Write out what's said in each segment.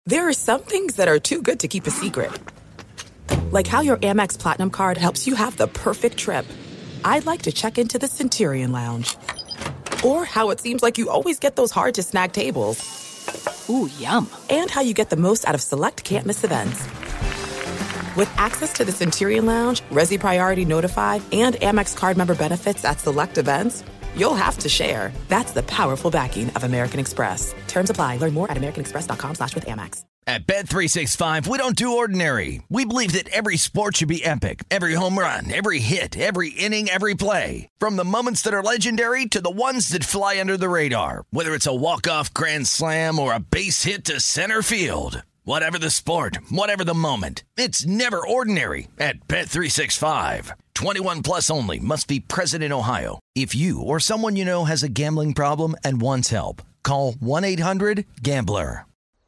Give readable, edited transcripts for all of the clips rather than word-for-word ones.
There are some things that are too good to keep a secret. Like how your Amex Platinum card helps you have the perfect trip. I'd like to check into the Centurion Lounge. Or how it seems like you always get those hard-to-snag tables. Ooh, yum. And how you get the most out of select can't-miss events. With access to the Centurion Lounge, Resi Priority Notified, and Amex card member benefits at select events, you'll have to share. That's the powerful backing of American Express. Terms apply. Learn more at americanexpress.com/withAmex. At Bet365, we don't do ordinary. We believe that every sport should be epic. Every home run, every hit, every inning, every play. From the moments that are legendary to the ones that fly under the radar. Whether it's a walk-off grand slam or a base hit to center field. Whatever the sport, whatever the moment, it's never ordinary at Bet365. 21 plus only. Must be present in Ohio. If you or someone you know has a gambling problem and wants help, call 1-800-GAMBLER.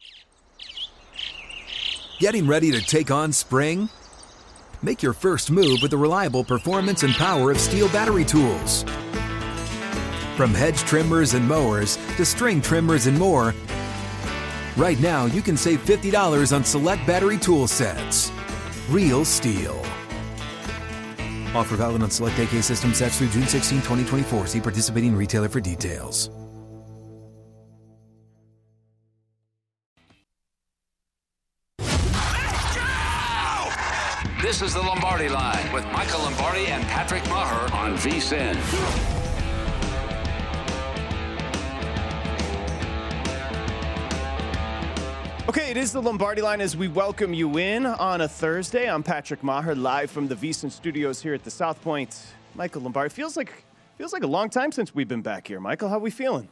Getting ready to take on spring? Make your first move with the reliable performance and power of Steel battery tools. From hedge trimmers and mowers to string trimmers and more, right now you can save $50 on select battery tool sets. Real Steel. Offer valid on select AK system sets through June 16, 2024. See participating retailer for details. This is the Lombardi Line with Michael Lombardi and Patrick Maher on VSiN. Okay, it is the Lombardi Line as we welcome you in on a Thursday. I'm Patrick Maher, live from the VSiN studios here at the South Point. Michael Lombardi, feels like a long time since we've been back here. Michael, how are we feeling?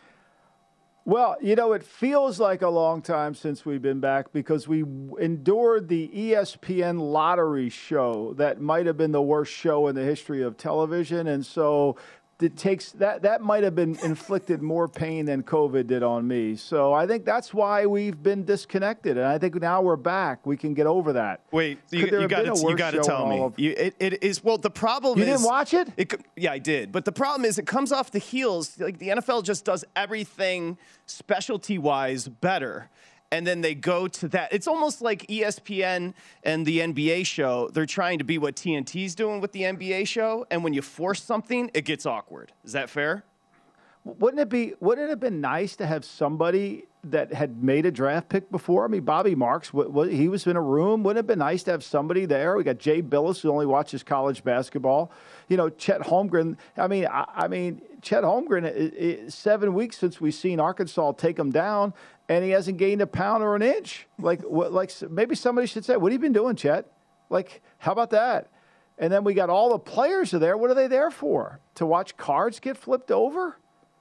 Well, you know, it feels like a long time since we've been back because we endured the ESPN lottery show that might have been the worst show in the history of television. And so it takes that might have been inflicted more pain than COVID did on me. So I think that's why we've been disconnected. And I think now we're back. We can get over that. Wait, you got to tell me. It is, well, the problem is. You didn't watch it? Yeah, I did. But the problem is it comes off the heels. Like the NFL just does everything specialty-wise better. And then they go to that. It's almost like ESPN and the NBA show. They're trying to be what TNT's doing with the NBA show. And when you force something, it gets awkward. Is that fair? Wouldn't it have been nice to have somebody that had made a draft pick before? I mean, Bobby Marks, he was in a room. Wouldn't it have been nice to have somebody there? We got Jay Billis, who only watches college basketball. You know, Chet Holmgren. I mean, Chet Holmgren, 7 weeks since we've seen Arkansas take him down, and he hasn't gained a pound or an inch. Like maybe somebody should say, what have you been doing, Chet? Like, how about that? And then we got all the players are there. What are they there for? To watch cards get flipped over?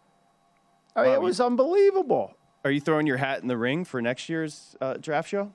I mean, it was unbelievable. Are you throwing your hat in the ring for next year's draft show?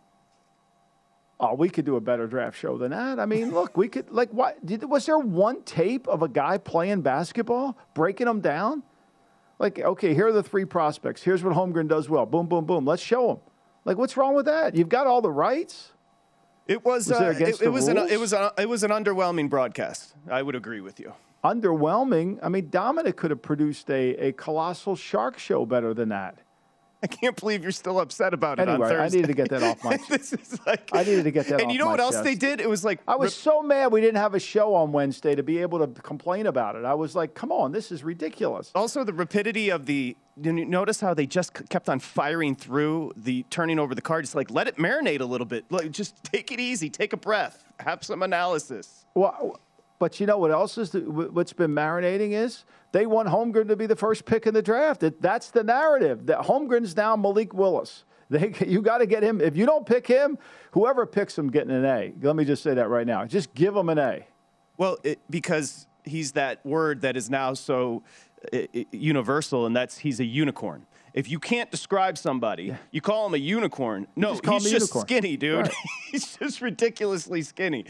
Oh, we could do a better draft show than that. I mean, look, we could, like, what? Was there one tape of a guy playing basketball, breaking them down? Like, okay, here are the three prospects. Here's what Holmgren does well. Boom, boom, boom. Let's show them. Like, what's wrong with that? You've got all the rights. It was an underwhelming broadcast. I would agree with you. Underwhelming. I mean, Dominic could have produced a colossal shark show better than that. I can't believe you're still upset about it anyway, on Thursday. I needed to get that off my chest. I needed to get that off my chest. And you know what else they did? It was like... I was so mad we didn't have a show on Wednesday to be able to complain about it. I was like, come on, this is ridiculous. Also, the rapidity of the... Did you notice how they just kept on firing through the turning over the card? Just like, let it marinate a little bit. Like, just take it easy. Take a breath. Have some analysis. Well... But you know what else is what's been marinating is they want Holmgren to be the first pick in the draft. That's the narrative. That Holmgren's now Malik Willis. You got to get him. If you don't pick him, whoever picks him getting an A. Let me just say that right now. Just give him an A. Well, because he's that word that is now so universal, and he's a unicorn. If you can't describe somebody, you call him a unicorn. No, he's just skinny, dude. Right. He's just ridiculously skinny.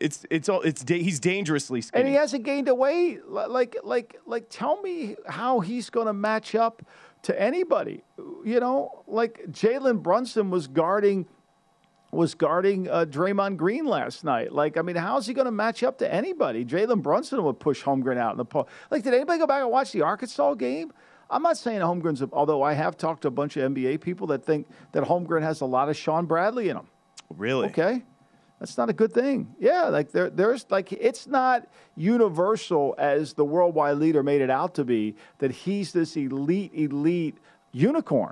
He's dangerously skinny. And he hasn't gained a weight. Like, tell me how he's going to match up to anybody. You know, like Jalen Brunson was guarding Draymond Green last night. Like, I mean, how's he going to match up to anybody? Jalen Brunson would push Holmgren out in the post. Like, did anybody go back and watch the Arkansas game? I'm not saying Holmgren's, although I have talked to a bunch of NBA people that think that Holmgren has a lot of Sean Bradley in him. Really? Okay. That's not a good thing. Yeah, like there's like it's not universal as the worldwide leader made it out to be that he's this elite unicorn.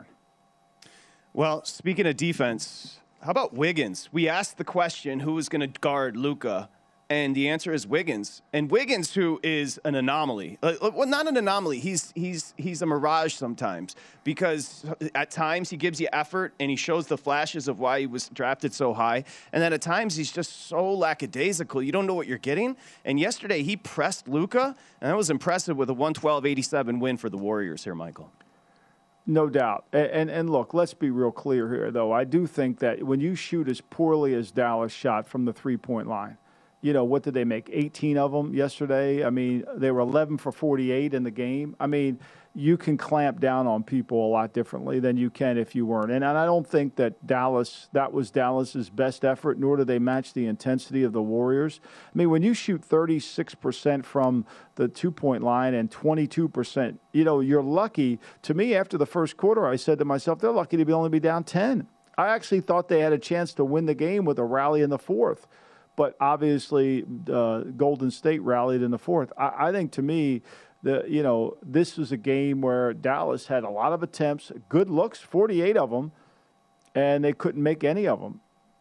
Well, speaking of defense, how about Wiggins? We asked the question, who is going to guard Luka? And the answer is Wiggins. And Wiggins, who is an anomaly. Well, not an anomaly. He's a mirage sometimes because at times he gives you effort and he shows the flashes of why he was drafted so high. And then at times he's just so lackadaisical. You don't know what you're getting. And yesterday he pressed Luka, and that was impressive with a 112-87 win for the Warriors here, Michael. No doubt. And look, let's be real clear here, though. I do think that when you shoot as poorly as Dallas shot from the three-point line, you know, what did they make? 18 of them yesterday. I mean, they were 11 for 48 in the game. I mean, you can clamp down on people a lot differently than you can if you weren't. And I don't think that was Dallas's best effort, nor do they match the intensity of the Warriors. I mean, when you shoot 36% from the two-point line and 22%, you know, you're lucky. To me, after the first quarter, I said to myself, they're lucky to only be down 10. I actually thought they had a chance to win the game with a rally in the fourth. But obviously, Golden State rallied in the fourth. I think, to me, this was a game where Dallas had a lot of attempts, good looks, 48 of them, and they couldn't make any of them.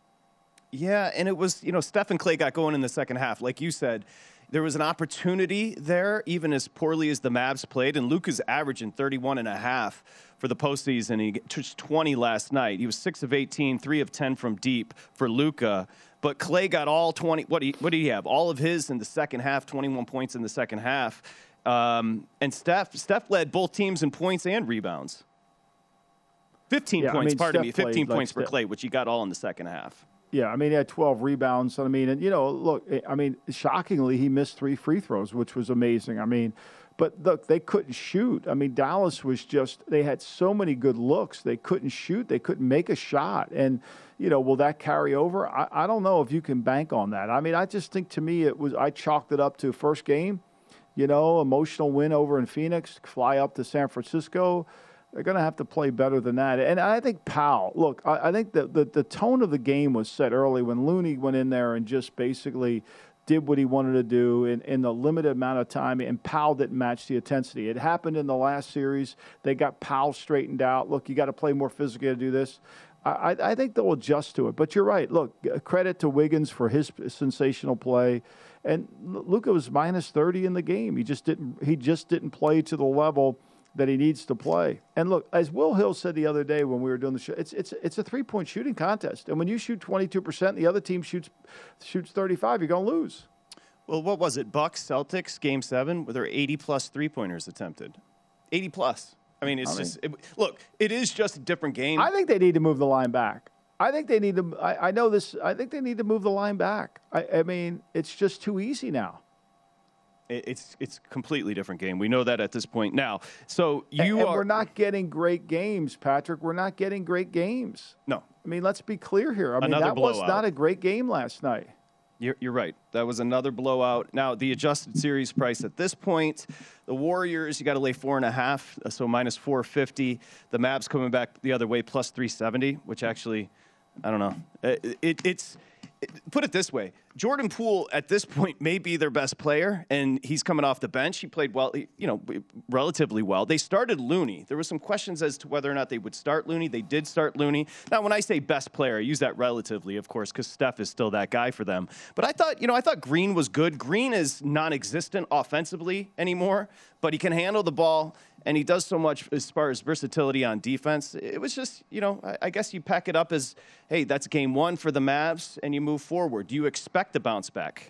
Yeah, and it was, Steph and Klay got going in the second half. Like you said, there was an opportunity there, even as poorly as the Mavs played, and Luka's averaging 31.5 for the postseason. He touched 20 last night. He was 6 of 18, 3 of 10 from deep for Luka. But Klay got all 20. What did he have? All of his in the second half, 21 points in the second half. And Steph led both teams in points and rebounds. 15 points, pardon me, 15 points for Klay, which he got all in the second half. Yeah, I mean, he had 12 rebounds. I mean, and, look, I mean, shockingly, he missed 3 free throws, which was amazing. I mean, but look, they couldn't shoot. I mean, Dallas was they had so many good looks. They couldn't shoot. They couldn't make a shot. And, will that carry over? I don't know if you can bank on that. I mean, I just think, to me, I chalked it up to first game, emotional win over in Phoenix, fly up to San Francisco. They're going to have to play better than that. And I think Powell, look, I think the tone of the game was set early when Looney went in there and just basically did what he wanted to do in the limited amount of time, and Powell didn't match the intensity. It happened in the last series. They got Powell straightened out. Look, you got to play more physically to do this. I think they'll adjust to it. But you're right. Look, credit to Wiggins for his sensational play. And Luka was minus 30 in the game. He just didn't play to the level that he needs to play. And look, as Will Hill said the other day when we were doing the show, it's a three-point shooting contest. And when you shoot 22%, the other team shoots 35, you're going to lose. Well, what was it? Bucks, Celtics, Game 7, where there were 80-plus three-pointers attempted. 80-plus. I mean, look, it is just a different game. I think they need to move the line back. I think they need to I know this. I think they need to move the line back. I mean, it's just too easy now. It's a completely different game. We know that at this point now. So we're not getting great games, Patrick. We're not getting great games. No. I mean, let's be clear here. I mean, that was not a great game last night. You're right. That was another blowout. Now, the adjusted series price at this point, the Warriors, you got to lay 4.5, so minus 450. The Mavs coming back the other way, plus 370, which actually, I don't know. Put it this way. Jordan Poole, at this point, may be their best player, and he's coming off the bench. He played well, relatively well. They started Looney. There were some questions as to whether or not they would start Looney. They did start Looney. Now, when I say best player, I use that relatively, of course, because Steph is still that guy for them. But I thought Green was good. Green is non-existent offensively anymore, but he can handle the ball, and he does so much as far as versatility on defense. It was just, I guess you pack it up as, hey, that's game 1 for the Mavs, and you move forward. Do you expect the bounce back?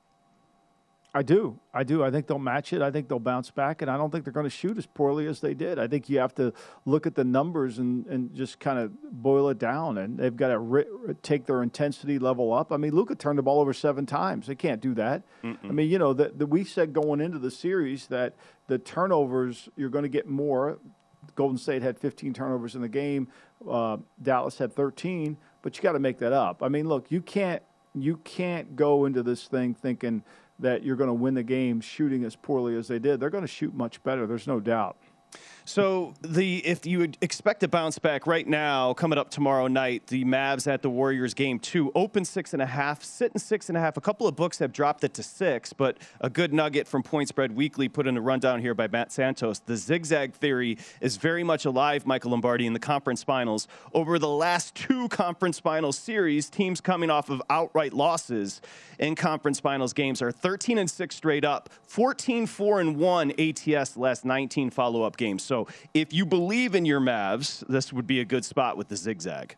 I do. I think they'll match it. I think they'll bounce back, and I don't think they're going to shoot as poorly as they did. I think you have to look at the numbers and just kind of boil it down, and they've got to take their intensity level up. I mean, Luka turned the ball over 7 times. They can't do that. Mm-mm. I mean, we said going into the series that the turnovers, you're going to get more. Golden State had 15 turnovers in the game. Dallas had 13, but you got to make that up. I mean, look, you can't go into this thing thinking that you're going to win the game shooting as poorly as they did. They're going to shoot much better. There's no doubt. So if you would expect a bounce back right now, coming up tomorrow night, the Mavs at the Warriors game 2, open 6.5, sitting 6.5. A couple of books have dropped it to 6, but a good nugget from Point Spread Weekly put in a rundown here by Matt Santos. The zigzag theory is very much alive, Michael Lombardi, in the conference finals. Over the last 2 conference finals series, teams coming off of outright losses in conference finals games are 13-6 straight up, 14-4-1 ATS the last 19 follow-up games. So if you believe in your Mavs, this would be a good spot with the zigzag.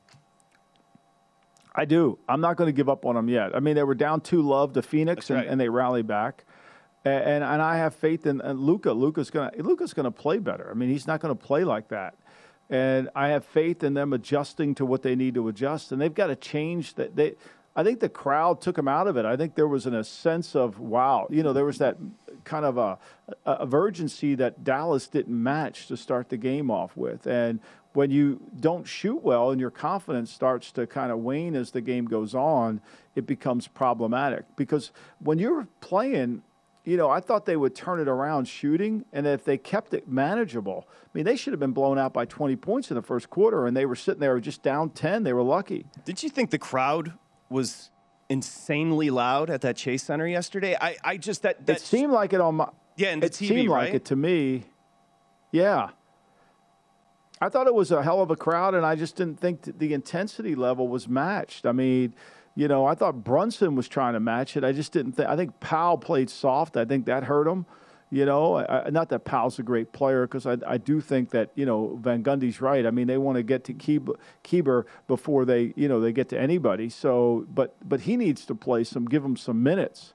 I do. I'm not going to give up on them yet. I mean, they were down 2-0 to Phoenix, right. and they rallied back. And I have faith in Luka. Luka's going to play better. I mean, he's not going to play like that. And I have faith in them adjusting to what they need to adjust. And they've got to change that. I think the crowd took them out of it. I think there was a sense of, wow, there was that kind of a urgency that Dallas didn't match to start the game off with. And when you don't shoot well and your confidence starts to kind of wane as the game goes on, it becomes problematic. Because when you're playing, I thought they would turn it around shooting, and if they kept it manageable, I mean, they should have been blown out by 20 points in the first quarter, and they were sitting there just down 10. They were lucky. Did you think the crowd was insanely loud at that Chase Center yesterday? I just that it seemed like it on my in the it TV, seemed right? like it to me. Yeah, I thought it was a hell of a crowd, and I just didn't think that the intensity level was matched. I mean, I thought Brunson was trying to match it. I just didn't think. I think Powell played soft. I think that hurt him. Not that Powell's a great player, because I do think that, Van Gundy's right. I mean, they want to get to Keeber before they get to anybody. So, but he needs to play give him some minutes,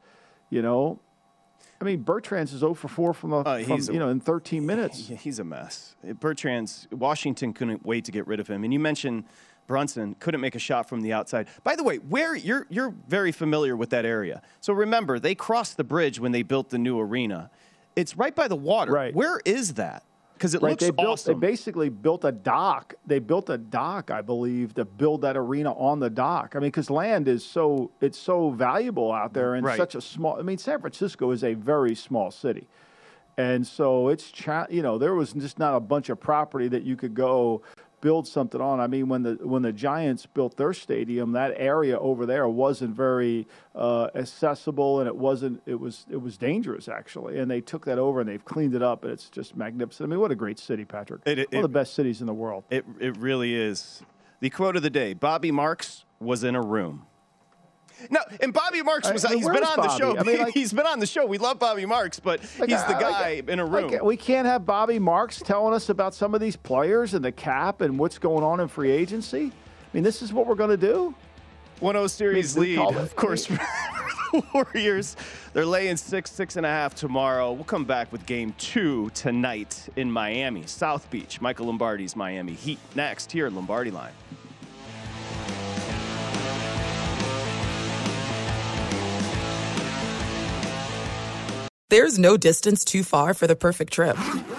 I mean, Bertrand's is 0 for 4 in 13 minutes. He's a mess. Washington couldn't wait to get rid of him. And you mentioned Brunson couldn't make a shot from the outside. By the way, where you're very familiar with that area. So remember, they crossed the bridge when they built the new arena. It's right by the water. Right. Where is that? Because it looks awesome. They basically built a dock. They built a dock, I believe, to build that arena on the dock. I mean, because land is so valuable out there, and such a small. I mean, San Francisco is a very small city, and so there was just not a bunch of property that you could go build something on. I mean, when the Giants built their stadium, that area over there wasn't very accessible, and it was dangerous, actually. And they took that over and they've cleaned it up, and it's just magnificent. I mean, what a great city, Patrick. One of the best cities in the world. It really is. The quote of the day: Bobby Marks was in a room. No, and Bobby Marks he's been on the show. I mean, he's been on the show. We love Bobby Marks, but he's the guy in a room. We can't have Bobby Marks telling us about some of these players and the cap and what's going on in free agency. I mean, this is what we're going to do? 1-0 series lead, of course, for the Warriors. They're laying 6.5 tomorrow. We'll come back with game 2 tonight in Miami, South Beach. Michael Lombardi's Miami Heat next here at Lombardi Line. There's no distance too far for the perfect trip.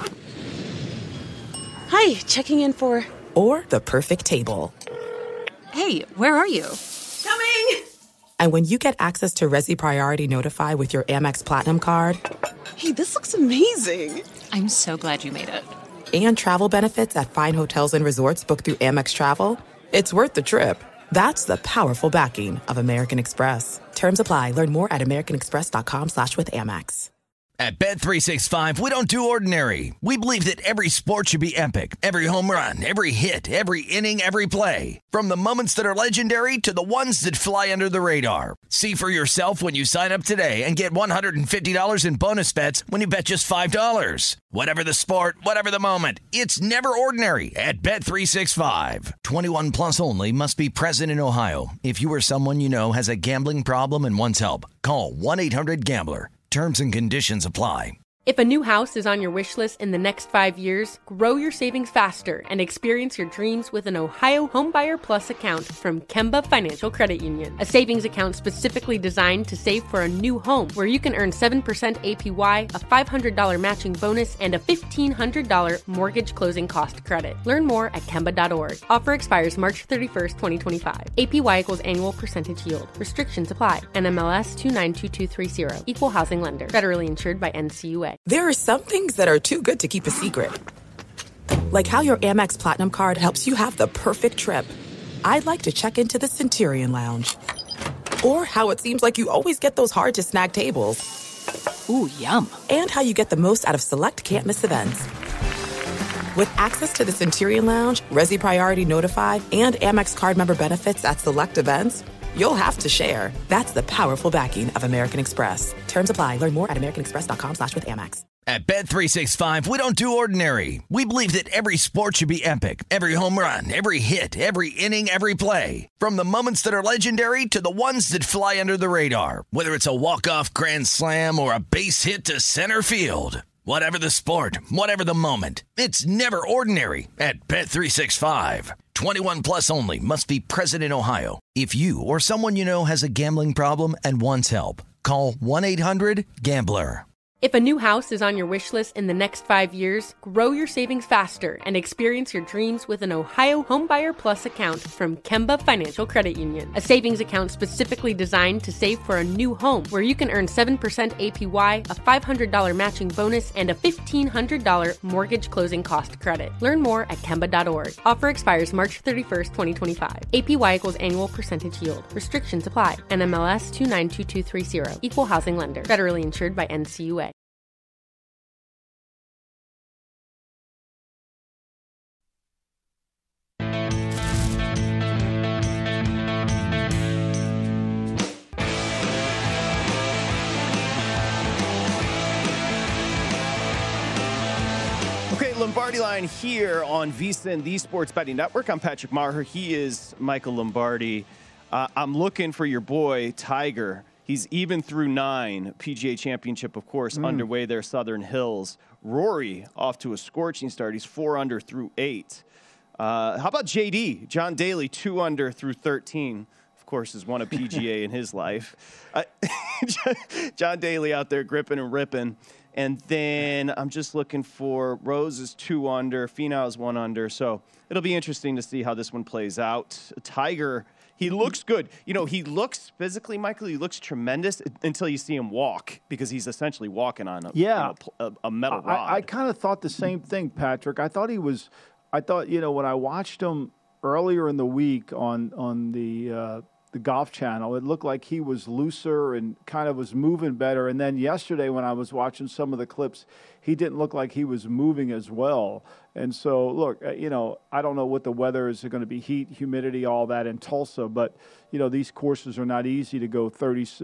Hi, checking in for... Or the perfect table. Hey, where are you? Coming! And when you get access to Resi Priority Notify with your Amex Platinum card... Hey, this looks amazing! I'm so glad you made it. And travel benefits at fine hotels and resorts booked through Amex Travel, it's worth the trip. That's the powerful backing of American Express. Terms apply. Learn more at americanexpress.com/withAmex. At Bet365, we don't do ordinary. We believe that every sport should be epic. Every home run, every hit, every inning, every play. From the moments that are legendary to the ones that fly under the radar. See for yourself when you sign up today and get $150 in bonus bets when you bet just $5. Whatever the sport, whatever the moment, it's never ordinary at Bet365. 21 plus only. Must be present in Ohio. If you or someone you know has a gambling problem and wants help, call 1-800-GAMBLER. Terms and conditions apply. If a new house is on your wish list in the next 5 years, grow your savings faster and experience your dreams with an Ohio Homebuyer Plus account from Kemba Financial Credit Union. A savings account specifically designed to save for a new home, where you can earn 7% APY, a $500 matching bonus, and a $1,500 mortgage closing cost credit. Learn more at Kemba.org. Offer expires March 31st, 2025. APY equals annual percentage yield. Restrictions apply. NMLS 292230. Equal housing lender. Federally insured by NCUA. There are some things that are too good to keep a secret. Like how your Amex Platinum card helps you have the perfect trip. I'd like to check into the Centurion Lounge. Or how it seems like you always get those hard-to-snag tables. Ooh, yum. And how you get the most out of select can't-miss events. With access to the Centurion Lounge, Resi Priority Notified, and Amex card member benefits at select events, you'll have to share. That's the powerful backing of American Express. Terms apply. Learn more at americanexpress.com/withAmex. At Bet365, we don't do ordinary. We believe that every sport should be epic. Every home run, every hit, every inning, every play. From the moments that are legendary to the ones that fly under the radar. Whether it's a walk-off grand slam or a base hit to center field. Whatever the sport, whatever the moment. It's never ordinary at Bet365. 21 plus only. Must be present in Ohio. If you or someone you know has a gambling problem and wants help, call 1-800-GAMBLER. If a new house is on your wish list in the next 5 years, grow your savings faster and experience your dreams with an Ohio Homebuyer Plus account from Kemba Financial Credit Union. A savings account specifically designed to save for a new home where you can earn 7% APY, a $500 matching bonus, and a $1,500 mortgage closing cost credit. Learn more at Kemba.org. Offer expires March 31st, 2025. APY equals annual percentage yield. Restrictions apply. NMLS 292230. Equal housing lender. Federally insured by NCUA. Lombardi Line here on VSiN, the Sports Betting Network. I'm Patrick Maher. He is Michael Lombardi. I'm looking for your boy, Tiger. He's even through 9. PGA Championship, of course, underway there, Southern Hills. Rory off to a scorching start. He's 4 under through 8. How about JD? John Daly, 2 under through 13. Of course, has won a PGA in his life. John Daly out there gripping and ripping. And then I'm just looking for Rose is 2 under, Finau is 1 under. So it'll be interesting to see how this one plays out. Tiger, he looks good. You know, he looks physically, Michael, he looks tremendous until you see him walk because he's essentially walking on a metal rod. I kind of thought the same thing, Patrick. I thought, you know, when I watched him earlier in the week on the Golf Channel, it looked like he was looser and kind of was moving better. And then yesterday when I was watching some of the clips, he didn't look like he was moving as well. And so, look, you know, I don't know what the weather is going to be, heat, humidity, all that in Tulsa. But, you know, these courses are not easy to go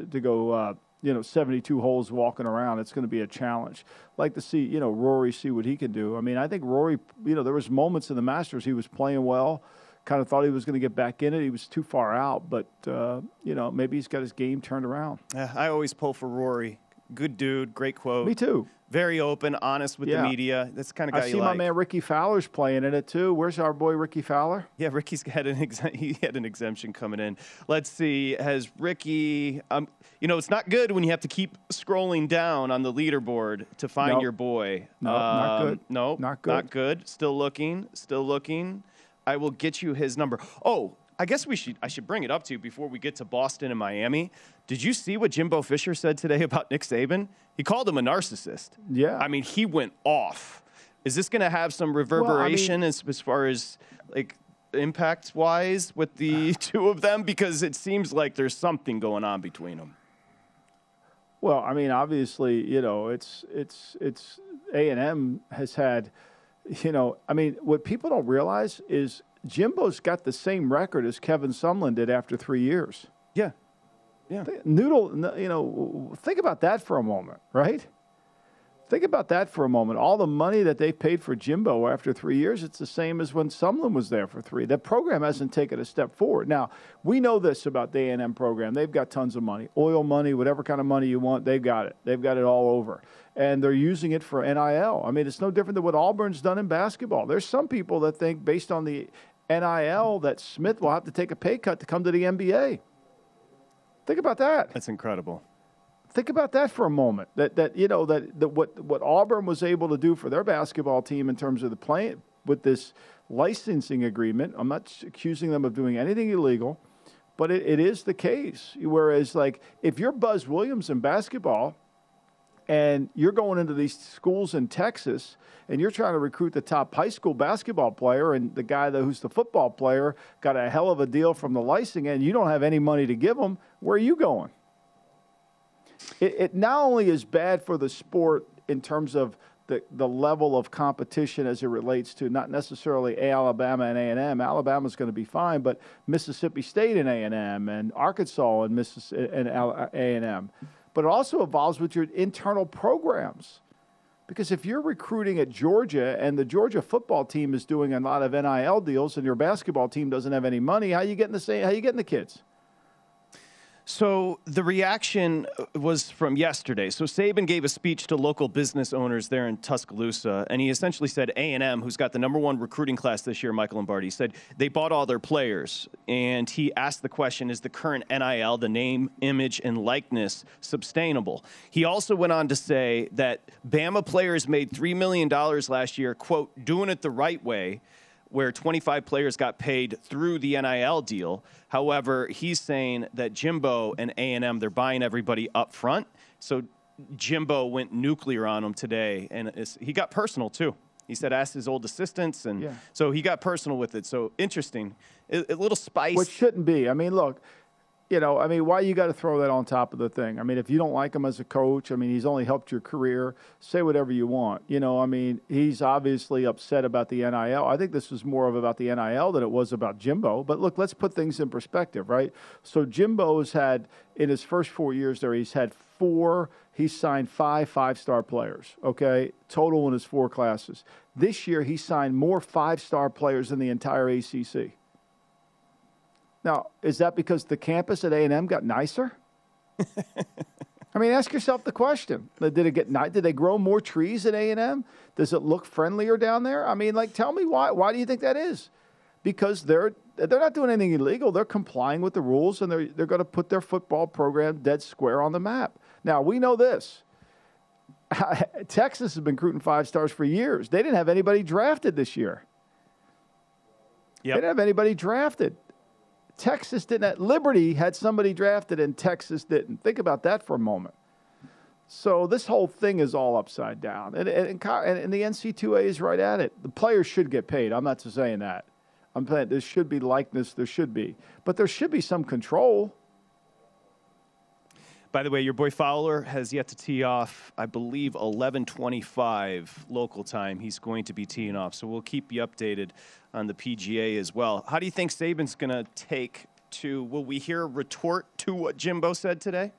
72 holes walking around. It's going to be a challenge. Like to see, you know, Rory see what he can do. I mean, I think Rory, you know, there was moments in the Masters he was playing well. Kind of thought he was going to get back in it. He was too far out, but, you know, maybe he's got his game turned around. I always pull for Rory. Good dude, great quote. Me too. Very open, honest with the media. That's the kind of guy you like. I see my man Ricky Fowler's playing in it too. Where's our boy Ricky Fowler? Yeah, Ricky's had he had an exemption coming in. Let's see. Has Ricky? You know, it's not good when you have to keep scrolling down on the leaderboard to find your boy. No, not good. No, not good. Not good. Still looking. I will get you his number. Oh, I guess I should bring it up to you before we get to Boston and Miami. Did you see what Jimbo Fisher said today about Nick Saban? He called him a narcissist. Yeah. I mean, he went off. Is this going to have some reverberation as far as like impact-wise with the two of them? Because it seems like there's something going on between them. Well, I mean, obviously, you know, it's A&M has had, you know, I mean, what people don't realize is Jimbo's got the same record as Kevin Sumlin did after 3 years. Yeah. Noodle, you know, think about that for a moment, right? Think about that for a moment. All the money that they paid for Jimbo after 3 years, it's the same as when Sumlin was there for 3. That program hasn't taken a step forward. Now, we know this about the A&M program. They've got tons of money. Oil money, whatever kind of money you want, they've got it. They've got it all over. And they're using it for NIL. I mean, it's no different than what Auburn's done in basketball. There's some people that think based on the NIL that Smith will have to take a pay cut to come to the NBA. Think about that. That's incredible. Think about that for a moment. That what Auburn was able to do for their basketball team in terms of the play with this licensing agreement. I'm not accusing them of doing anything illegal, but it is the case. Whereas, like, if you're Buzz Williams in basketball and you're going into these schools in Texas, and you're trying to recruit the top high school basketball player, and the guy who's the football player got a hell of a deal from the licensing, and you don't have any money to give him, where are you going? It not only is bad for the sport in terms of the level of competition as it relates to not necessarily Alabama and A&M. Alabama's going to be fine, but Mississippi State and A&M and Arkansas and A&M. But it also evolves with your internal programs. Because if you're recruiting at Georgia and the Georgia football team is doing a lot of NIL deals and your basketball team doesn't have any money, how are you getting the kids? So the reaction was from yesterday. So Saban gave a speech to local business owners there in Tuscaloosa, and he essentially said A&M, who's got the #1 recruiting class this year, Michael Lombardi, said they bought all their players. And he asked the question, is the current NIL, the name, image, and likeness, sustainable? He also went on to say that Bama players made $3 million last year, quote, doing it the right way, where 25 players got paid through the NIL deal. However, he's saying that Jimbo and A&M, they're buying everybody up front. So Jimbo went nuclear on him today, and he got personal too. He said, ask his old assistants, and so he got personal with it. So interesting, a little spice. Which shouldn't be. I mean, look, why you got to throw that on top of the thing? I mean, if you don't like him as a coach, I mean, he's only helped your career. Say whatever you want. He's obviously upset about the NIL. I think this was more about the NIL than it was about Jimbo. But look, let's put things in perspective, right? So Jimbo's had, in his first 4 years there, he's signed 5 5-star players, okay, total in his 4 classes. This year he signed more 5-star players than the entire ACC. Now, is that because the campus at A&M got nicer? I mean, ask yourself the question. Did they grow more trees at A&M? Does it look friendlier down there? I mean, tell me why. Why do you think that is? Because they're not doing anything illegal. They're complying with the rules, and they're going to put their football program dead square on the map. Now, we know this. Texas has been recruiting 5-stars for years. They didn't have anybody drafted this year. Yep. They didn't have anybody drafted. Texas didn't. Liberty had somebody drafted and Texas didn't. Think about that for a moment. So this whole thing is all upside down. And the NC2A is right at it. The players should get paid. I'm not saying that. I'm saying there should be likeness. There should be. But there should be some control. By the way, your boy Fowler has yet to tee off, I believe, 11:25 local time. He's going to be teeing off. So we'll keep you updated on the PGA as well. How do you think Saban's going to take to, will we hear a retort to what Jimbo said today?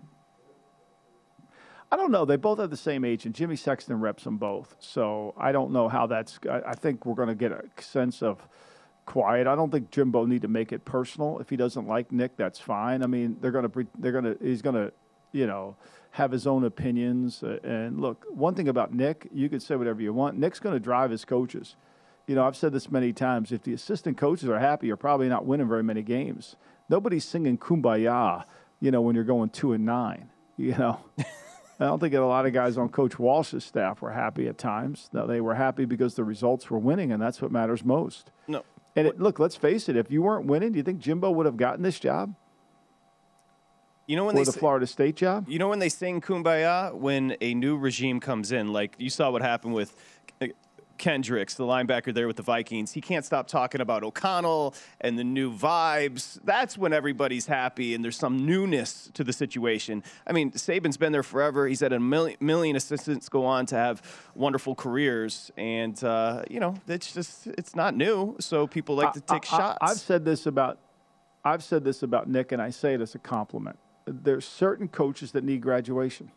I don't know. They both have the same agent. Jimmy Sexton reps them both. So I don't know how that's, I think we're going to get a sense of quiet. I don't think Jimbo need to make it personal. If he doesn't like Nick, that's fine. I mean, he's going to, have his own opinions. And look, one thing about Nick, you could say whatever you want. Nick's going to drive his coaches. I've said this many times. If the assistant coaches are happy, you're probably not winning very many games. Nobody's singing Kumbaya, when you're going 2-9, I don't think a lot of guys on Coach Walsh's staff were happy at times. No, they were happy because the results were winning, and that's what matters most. No. And look, let's face it. If you weren't winning, do you think Jimbo would have gotten this job? When the Florida State job? When they sing Kumbaya, when a new regime comes in, like you saw what happened with Kendricks, the linebacker there with the Vikings. He can't stop talking about O'Connell and the new vibes. That's when everybody's happy and there's some newness to the situation. I mean, Saban's been there forever. He's had a million assistants go on to have wonderful careers. And, it's not new. So people like to take shots. I've said this about Nick, and I say it as a compliment. There's certain coaches that need graduation.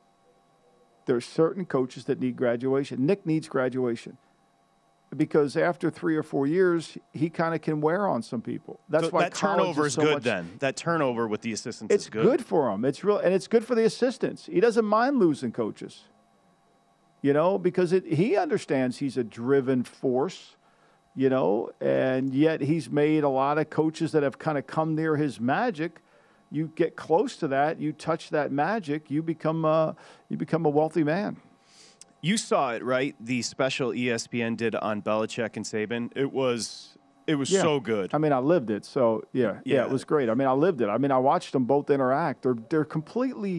Nick needs graduation because after 3 or 4 years, he kind of can wear on some people. That's why that turnover is good. Then that turnover with the assistants is good. It's good for him. It's real, and it's good for the assistants. He doesn't mind losing coaches, because he understands he's a driven force. And yet he's made a lot of coaches that have kind of come near his magic. You get close to that, you touch that magic, you become a wealthy man. You saw it, right? The special ESPN did on Belichick and Saban. It was so good. I mean, I lived it. So yeah, it was great. I mean, I lived it. I mean, I watched them both interact. They're completely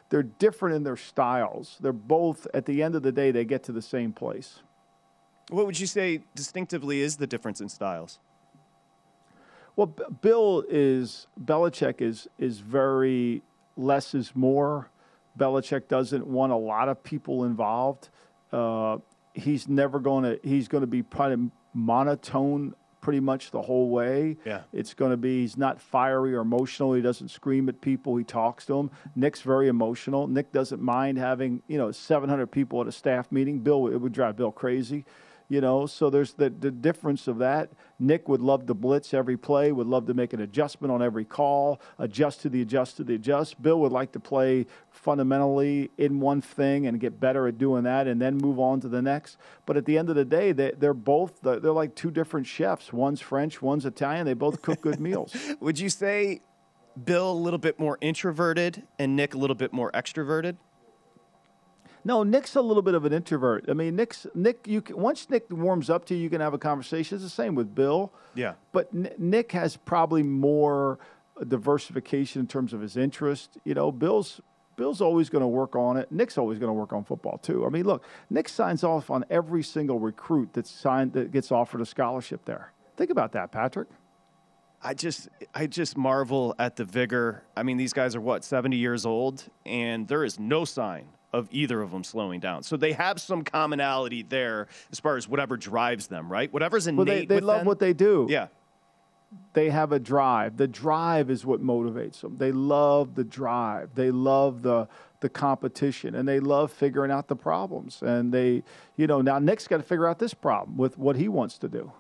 they're different in their styles. They're both, at the end of the day, they get to the same place. What would you say distinctively is the difference in styles? Well, Belichick is very less is more. Belichick doesn't want a lot of people involved. He's going to be probably monotone pretty much the whole way. Yeah. It's going to be, he's not fiery or emotional. He doesn't scream at people. He talks to them. Nick's very emotional. Nick doesn't mind having, 700 people at a staff meeting. It would drive Bill crazy. So there's the difference of that. Nick would love to blitz every play, would love to make an adjustment on every call, adjust to the adjust. Bill would like to play fundamentally in one thing and get better at doing that and then move on to the next. But at the end of the day, they're like two different chefs. One's French, one's Italian. They both cook good meals. Would you say Bill a little bit more introverted and Nick a little bit more extroverted? No, Nick's a little bit of an introvert. I mean, once Nick warms up to you, you can have a conversation. It's the same with Bill. Yeah. But Nick has probably more diversification in terms of his interest. Bill's always going to work on it. Nick's always going to work on football too. I mean, look, Nick signs off on every single recruit that gets offered a scholarship there. Think about that, Patrick. I just marvel at the vigor. I mean, these guys are 70 years old, and there is no sign of either of them slowing down. So they have some commonality there as far as whatever drives them, right? Whatever's innate. They love what they do. Yeah. They have a drive. The drive is what motivates them. They love the drive. They love the competition, and they love figuring out the problems. And now Nick's got to figure out this problem with what he wants to do.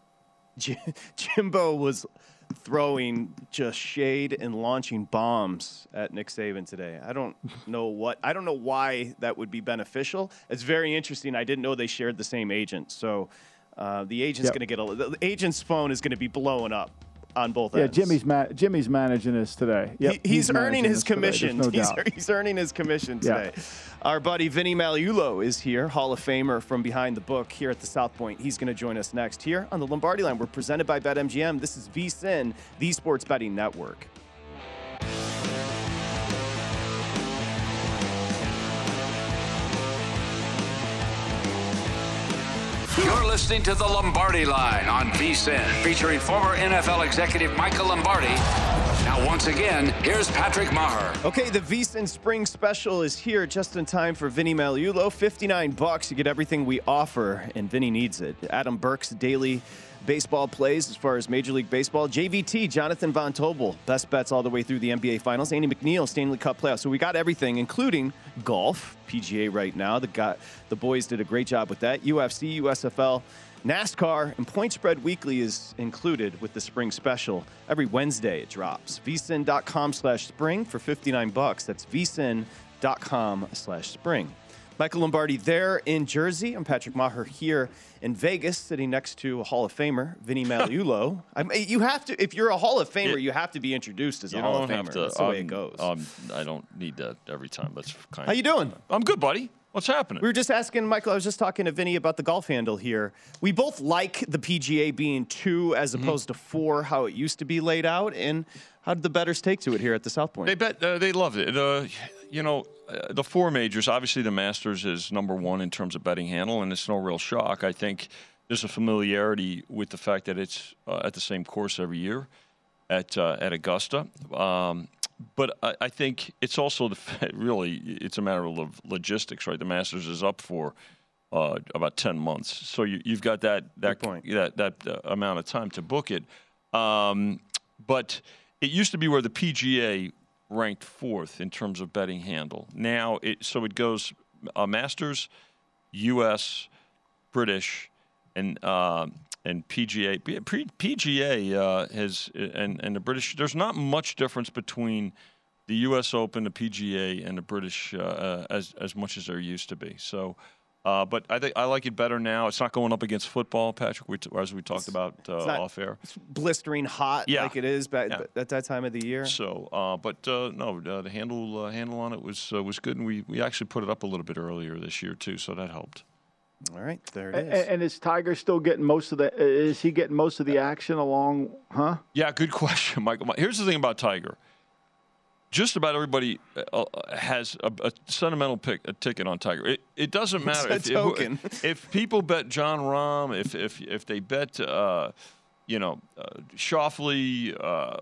Jimbo was throwing just shade and launching bombs at Nick Saban today. I don't know why that would be beneficial. It's very interesting. I didn't know they shared the same agent. So the agent's going to the agent's phone is going to be blowing up on both ends. Yeah, Jimmy's managing this today. Yep, he's earning his commission. He's earning his commission today. Yeah. Our buddy Vinny Magliulo is here, Hall of Famer from behind the book here at the South Point. He's going to join us next here on the Lombardi Line. We're presented by BetMGM. This is VSiN, the Sports Betting Network. You're listening to the Lombardi Line on VSiN, featuring former NFL executive Michael Lombardi. Now, once again, here's Patrick Maher. Okay, the VSiN Spring Special is here just in time for Vinny Magliulo. $59. You get everything we offer, and Vinny needs it. Adam Burke's daily baseball plays as far as Major League Baseball. JVT, Jonathan Von Tobel, best bets all the way through the NBA Finals. Andy McNeil, Stanley Cup playoffs. So we got everything, including golf, PGA right now. The boys did a great job with that. UFC, USFL, NASCAR, and Point Spread Weekly is included with the Spring Special. Every Wednesday it drops. VSiN.com/spring for $59. That's VSiN.com/spring. Michael Lombardi there in Jersey. I'm Patrick Maher here in Vegas, sitting next to a Hall of Famer, Vinny Magliulo. You have to, if you're a Hall of Famer, you have to be introduced as a Hall of Famer. That's the way it goes. I don't need that every time. That's kind How you doing? I'm good, buddy. What's happening? We were just asking, Michael, I was just talking to Vinny about the golf handle here. We both like the PGA being 2 as opposed to 4, how it used to be laid out. And how did the bettors take to it here at the South Point? They loved it. The 4 majors, obviously the Masters is number 1 in terms of betting handle, and it's no real shock. I think there's a familiarity with the fact that it's at the same course every year at Augusta. But I think it's also it's a matter of logistics, right? The Masters is up for about 10 months, so you've got that amount of time to book it. But it used to be where the PGA ranked 4th in terms of betting handle. Now it goes Masters, U.S., British, and PGA. PGA has and the British. There's not much difference between the U.S. Open, the PGA, and the British as much as there used to be. So, but I think I like it better now. It's not going up against football, Patrick, as we talked about off air. It's blistering hot like it is at that time of the year. So, the handle on it was good, and we actually put it up a little bit earlier this year too, so that helped. All right, there it is. And is Tiger still getting most of the? Is he getting most of the action along? Huh? Yeah, good question, Michael. Here's the thing about Tiger. just about everybody has a sentimental ticket on Tiger. It doesn't matter if people bet John Rahm, if they bet Schauffele,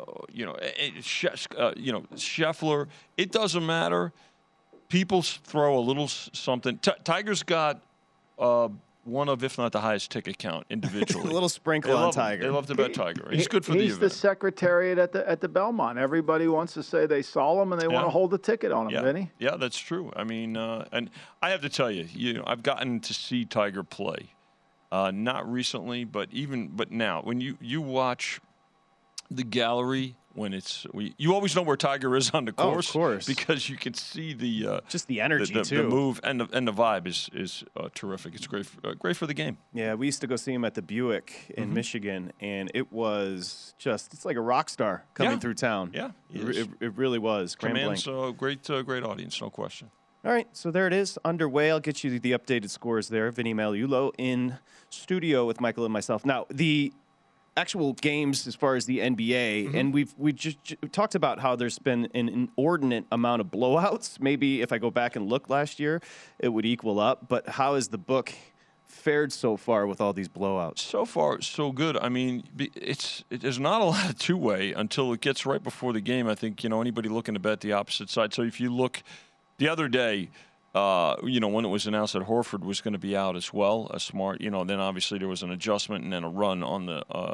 Scheffler. It doesn't matter. People throw a little something. Tiger's got one of, if not the highest ticket count individually. A little sprinkle on Tiger. They love to bet Tiger. He's good for the event. He's the secretariat at the Belmont. Everybody wants to say they saw him and they want to hold the ticket on him, Vinny. Yeah, that's true. I mean, and I have to tell you, I've gotten to see Tiger play. Not recently, but now, when you watch the gallery, you always know where Tiger is on the course, of course, because you can see the just the energy the move and the vibe is terrific. It's great for the game. Yeah, we used to go see him at the Buick in Michigan, and it was it's like a rock star coming through town. Yeah, it really was. Commands great audience, no question. All right, so there it is, underway. I'll get you the updated scores there. Vinny Magliulo in studio with Michael and myself. Now, the actual games as far as the NBA, and we just talked about how there's been an inordinate amount of blowouts. Maybe if I go back and look last year, it would equal up. But how has the book fared so far with all these blowouts? So far, so good. I mean, there's not a lot of two-way until it gets right before the game. I think, anybody looking to bet the opposite side. So if you look the other day, when it was announced that Horford was going to be out as well, Smart, then obviously there was an adjustment and then a run on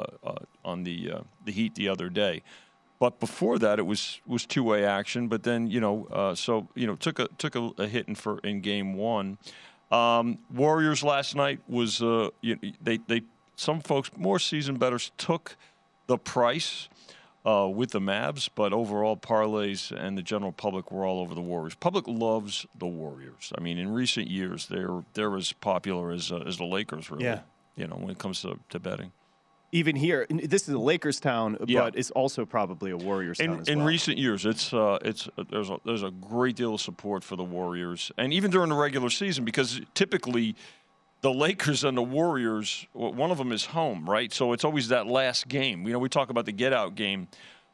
the Heat the other day. But before that, it was two-way action. But then took a hit in game one. Warriors last night was they some folks, more seasoned bettors, took the price with the Mavs, but overall parlays and the general public were all over the Warriors. Public loves the Warriors. I mean, in recent years, they're as popular as the Lakers, really. Yeah. When it comes to betting. Even here, this is a Lakers town, but it's also probably a Warriors town as well. In recent years, there's a great deal of support for the Warriors, and even during the regular season, because typically the Lakers and the Warriors, one of them is home, right? So it's always that last game. We talk about the get-out game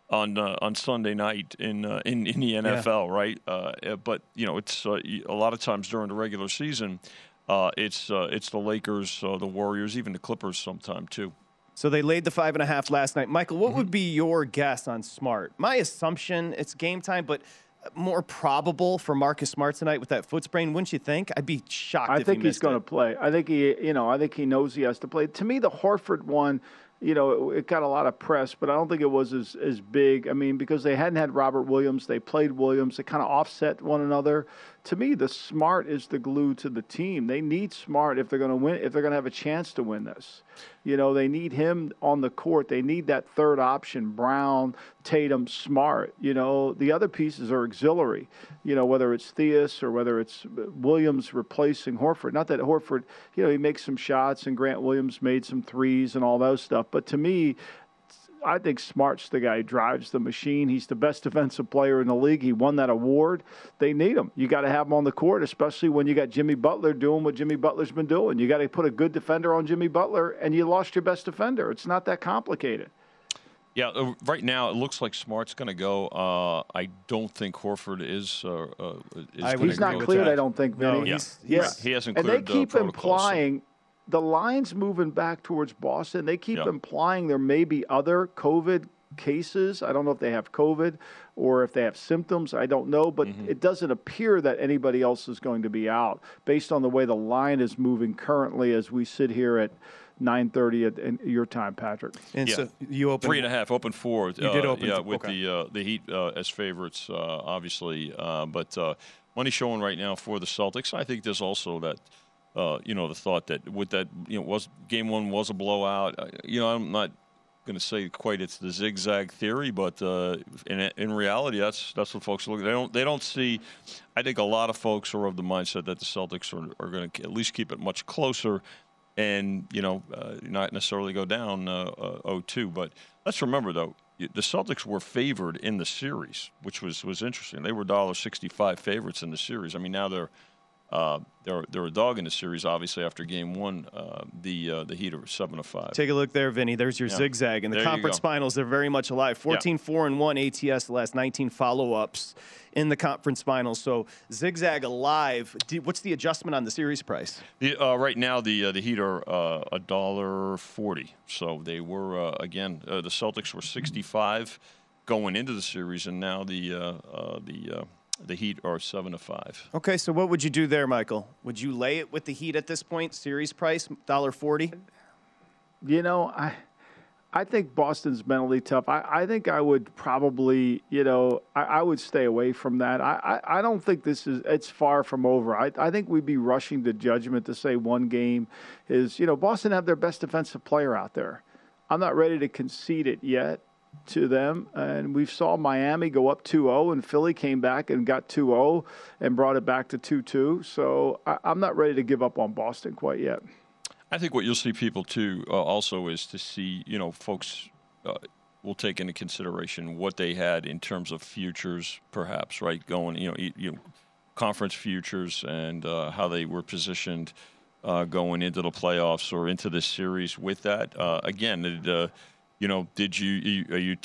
on Sunday night in the NFL, right? But it's a lot of times during the regular season, it's the Lakers, the Warriors, even the Clippers sometime too. So they laid the 5.5 last night. Michael, what would be your guess on Smart? My assumption, it's game time, but more probable for Marcus Smart tonight with that foot sprain, wouldn't you think? I'd be shocked if he missed it. I think he's going to play. I think he knows he has to play. To me, the Horford one, it got a lot of press, but I don't think it was as big. I mean, because they hadn't had Robert Williams, they played Williams, they kind of offset one another. To me, the Smart is the glue to the team. They need Smart if they're going to win, if they're going to have a chance to win this. They need him on the court. They need that third option, Brown, Tatum, Smart. The other pieces are auxiliary, whether it's Theus or whether it's Williams replacing Horford. Not that Horford, he makes some shots and Grant Williams made some threes and all those stuff. But to me, I think Smart's the guy who drives the machine. He's the best defensive player in the league. He won that award. They need him. You got to have him on the court, especially when you got Jimmy Butler doing what Jimmy Butler's been doing. You got to put a good defender on Jimmy Butler, and you lost your best defender. It's not that complicated. Yeah, right now it looks like Smart's going to go. I don't think Horford is he's not cleared, I don't think, Vinny. No, he hasn't cleared. And they keep implying the line's moving back towards Boston. They keep implying there may be other COVID cases. I don't know if they have COVID or if they have symptoms. I don't know, but it doesn't appear that anybody else is going to be out based on the way the line is moving currently as we sit here at 9:30 in your time, Patrick. And so you opened 3.5, open 4. You did open, with the Heat as favorites, obviously. But money showing right now for the Celtics. I think there's also that. The thought that with that, was game one was a blowout. I'm not going to say quite it's the zigzag theory, but in reality, that's what folks look at. They don't see. I think a lot of folks are of the mindset that the Celtics are going to at least keep it much closer, and not necessarily go down 0-2. But let's remember though, the Celtics were favored in the series, which was interesting. They were $1.65 favorites in the series. I mean, now they're they're a dog in the series. Obviously, after Game 1, the Heat are 7-5. Take a look there, Vinny. There's your zigzag. In the conference finals, they're very much alive. 14-4-1 ATS the last 19 follow-ups in the conference finals. So zigzag alive. What's the adjustment on the series price? Right now, the Heat are $1.40. So they were again. The Celtics were 65 going into the series, and now the Heat are 7-5. Okay, so what would you do there, Michael? Would you lay it with the Heat at this point? Series price, $1.40? You know, I think Boston's mentally tough. I think I would probably, I would stay away from that. I don't think it's far from over. I think we'd be rushing to judgment to say one game is, Boston have their best defensive player out there. I'm not ready to concede it yet to them, and we saw Miami go up 2-0, and Philly came back and got 2-0 and brought it back to 2-2. So I'm not ready to give up on Boston quite yet. I think what you'll see people too also is to see, folks will take into consideration what they had in terms of futures, perhaps, right? Going, conference futures and how they were positioned going into the playoffs or into this series. With that, again, did you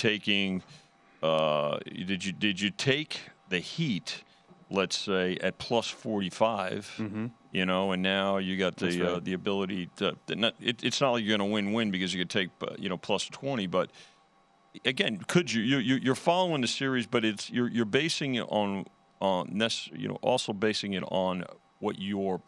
take the Heat, let's say, at plus 45, and now you got the ability to it's not like you're going to win because you could take plus 20, but again, could you're following the series, but you're basing it on also basing it on what your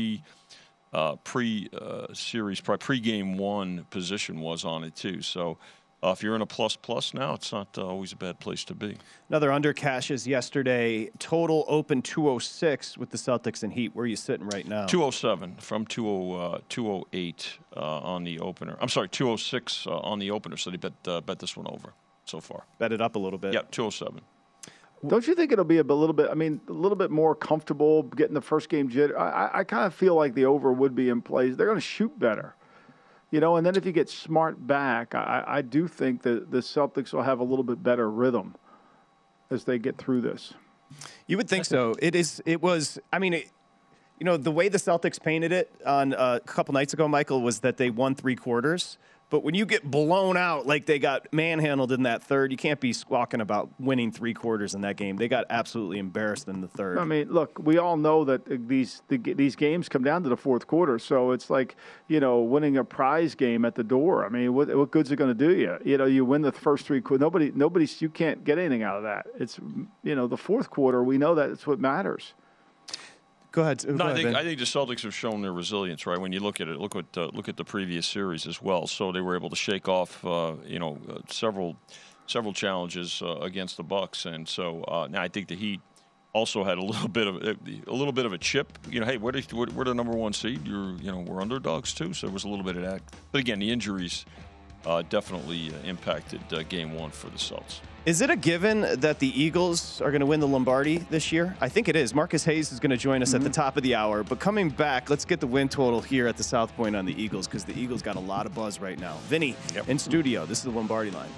pre-game 1 position was on it too. So if you're in a plus now, it's not always a bad place to be. Another under cashes yesterday. Total open 206 with the Celtics and Heat. Where are you sitting right now? 207 from 208 on the opener. I'm sorry, 206 on the opener. So they bet this one over so far. Bet it up a little bit. Yep, 207. Don't you think it'll be a little bit more comfortable getting the first game jitter? I kind of feel like the over would be in place. They're going to shoot better, and then if you get Smart back, I do think that the Celtics will have a little bit better rhythm as they get through this. You would think so. The way the Celtics painted it on a couple nights ago, Michael, was that they won 3 quarters. But when you get blown out like they got manhandled in that third, you can't be squawking about winning 3 quarters in that game. They got absolutely embarrassed in the third. I mean, look, we all know that these games come down to the fourth quarter. So it's like, winning a prize game at the door. I mean, what good's it going to do you? You win the first 3 quarters. You can't get anything out of that. It's, the fourth quarter, we know that it's what matters. Go ahead. I think the Celtics have shown their resilience, right? When you look at it, look at the previous series as well. So they were able to shake off, several challenges against the Bucks, and so now I think the Heat also had a little bit of a chip. Hey, we're the number 1 seed. We're underdogs too, so there was a little bit of that. But again, the injuries definitely impacted Game 1 for the Celtics. Is it a given that the Eagles are going to win the Lombardi this year? I think it is. Marcus Hayes is going to join us at the top of the hour. But coming back, let's get the win total here at the South Point on the Eagles, because the Eagles got a lot of buzz right now. Vinny, in studio. This is the Lombardi Line.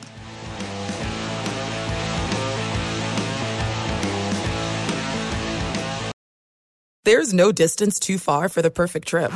There's no distance too far for the perfect trip.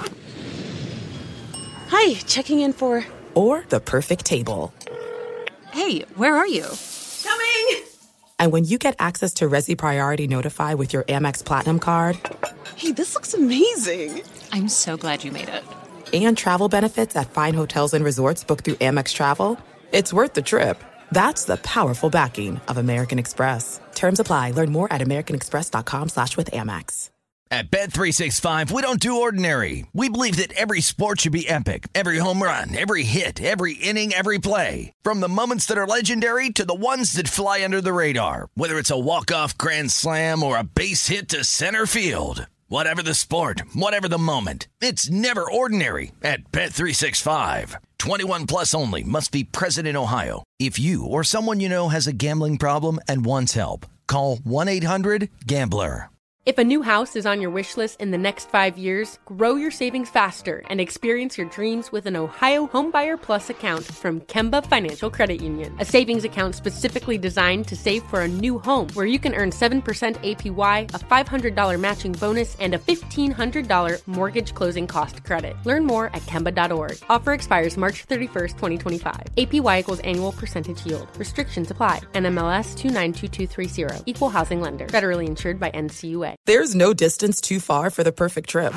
Hi, checking in for... Or the perfect table. Hey, where are you? Coming! And when you get access to Resi Priority Notify with your Amex Platinum card... Hey, this looks amazing! I'm so glad you made it. And travel benefits at fine hotels and resorts booked through Amex Travel, it's worth the trip. That's the powerful backing of American Express. Terms apply. Learn more at americanexpress.com/withAmex. At Bet365, we don't do ordinary. We believe that every sport should be epic. Every home run, every hit, every inning, every play. From the moments that are legendary to the ones that fly under the radar. Whether it's a walk-off grand slam or a base hit to center field. Whatever the sport, whatever the moment. It's never ordinary at Bet365. 21 plus only. Must be present in Ohio. If you or someone you know has a gambling problem and wants help, call 1-800-GAMBLER. If a new house is on your wish list in the next 5 years, grow your savings faster and experience your dreams with an Ohio Homebuyer Plus account from Kemba Financial Credit Union. A savings account specifically designed to save for a new home where you can earn 7% APY, a $500 matching bonus, and a $1,500 mortgage closing cost credit. Learn more at Kemba.org. Offer expires March 31st, 2025. APY equals annual percentage yield. Restrictions apply. NMLS 292230. Equal housing lender. Federally insured by NCUA. There's no distance too far for the perfect trip.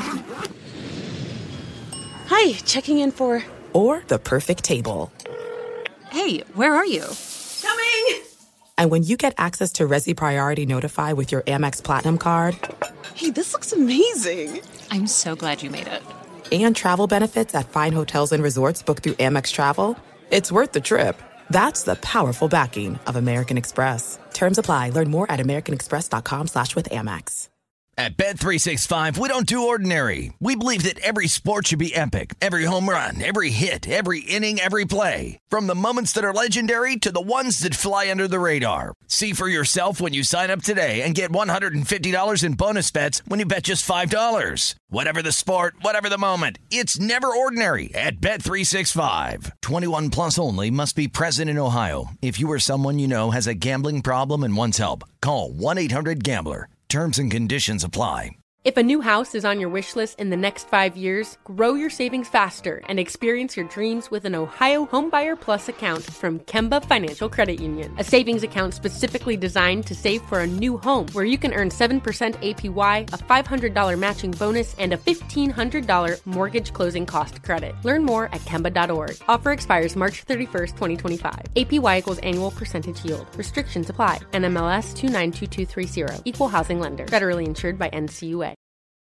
Hi, checking in for... Or the perfect table. Hey, where are you? Coming! And when you get access to Resi Priority Notify with your Amex Platinum card... Hey, this looks amazing. I'm so glad you made it. And travel benefits at fine hotels and resorts booked through Amex Travel, it's worth the trip. That's the powerful backing of American Express. Terms apply. Learn more at americanexpress.com/withAmex. At Bet365, we don't do ordinary. We believe that every sport should be epic. Every home run, every hit, every inning, every play. From the moments that are legendary to the ones that fly under the radar. See for yourself when you sign up today and get $150 in bonus bets when you bet just $5. Whatever the sport, whatever the moment, it's never ordinary at Bet365. 21 plus only. Must be present in Ohio. If you or someone you know has a gambling problem and wants help, call 1-800-GAMBLER. Terms and conditions apply. If a new house is on your wish list in the next 5 years, grow your savings faster and experience your dreams with an Ohio Homebuyer Plus account from Kemba Financial Credit Union. A savings account specifically designed to save for a new home where you can earn 7% APY, a $500 matching bonus, and a $1,500 mortgage closing cost credit. Learn more at Kemba.org. Offer expires March 31st, 2025. APY equals annual percentage yield. Restrictions apply. NMLS 292230. Equal housing lender. Federally insured by NCUA.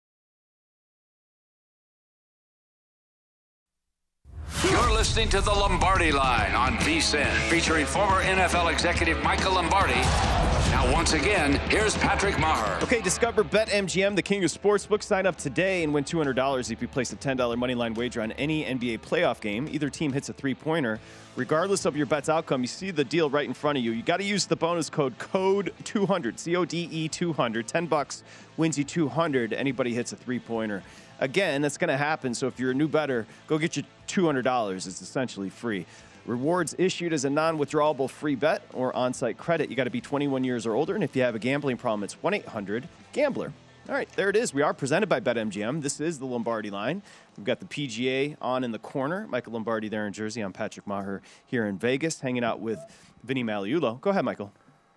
You're listening to the Lombardi Line on VSiN, featuring former NFL executive Michael Lombardi. Now, once again, here's Patrick Maher. Okay, discover BetMGM, the king of sportsbooks. Sign up today and win $200 if you place a $10 moneyline wager on any NBA playoff game. Either team hits a three-pointer. Regardless of your bet's outcome, you see the deal right in front of you. You got to use the bonus code CODE200, CODE 200. $10 wins you $200. Anybody hits a three-pointer. Again, that's going to happen, so if you're a new bettor, go get your $200. It's essentially free. Rewards issued as a non-withdrawable free bet or on-site credit. You got to be 21 years or older, and if you have a gambling problem, it's 1-800-GAMBLER. All right, there it is. We are presented by BetMGM. This is the Lombardi Line. We've got the PGA on in the corner. Michael Lombardi there in Jersey. I'm Patrick Maher here in Vegas, hanging out with Vinny Magliulo. Go ahead, Michael.